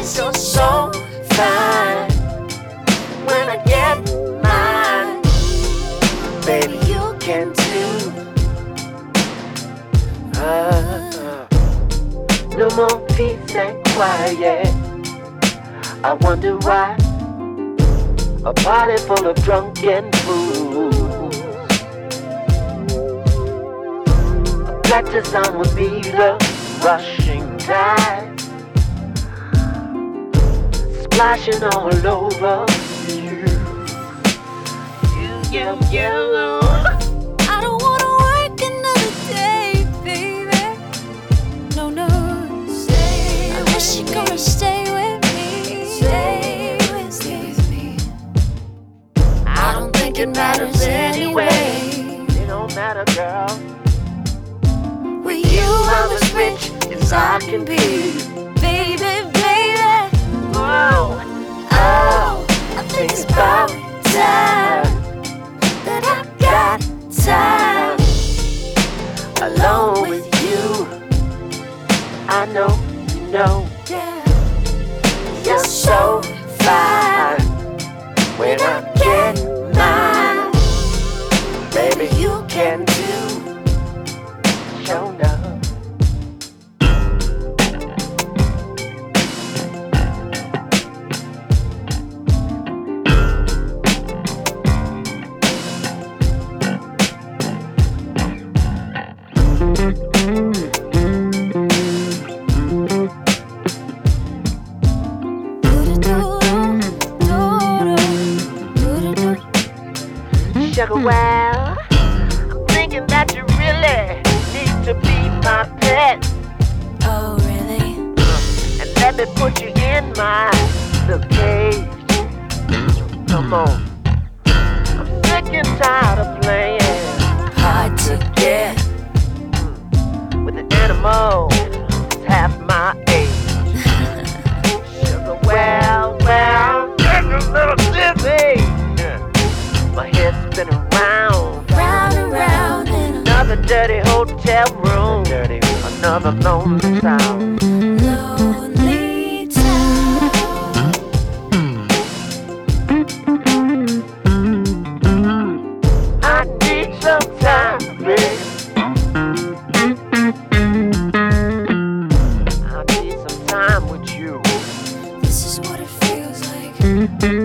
You're so fine when I get mine. Baby, you can too. No more peace and quiet. I wonder why a party full of drunken fools. A practice song would be the rushing tide, splashing all over you. I don't wanna work another day, baby. No, no, stay. Unless you're gonna stay with me. Stay with me. I don't think it matters anyway. It don't matter, girl. With you, I'm as rich as I can be. Baby, baby. Oh, I think it's about time that I got time alone with you. I know, you know, Yeah, you're so fine when I get mine. Baby, you can too. Show enough. Sugar, well, I'm thinking that you really need to be my pet. Oh, really? And let me put you in my little cage. Come on. I'm sick and tired of playing Hard to get. with an animal that's half my age. Sugar, well, I'm getting a little dizzy. My head's spinning round. Round and round in Another dirty hotel room. Another lonely town. a lonely town. I need some time, babe. I need some time with you. This is what it feels like.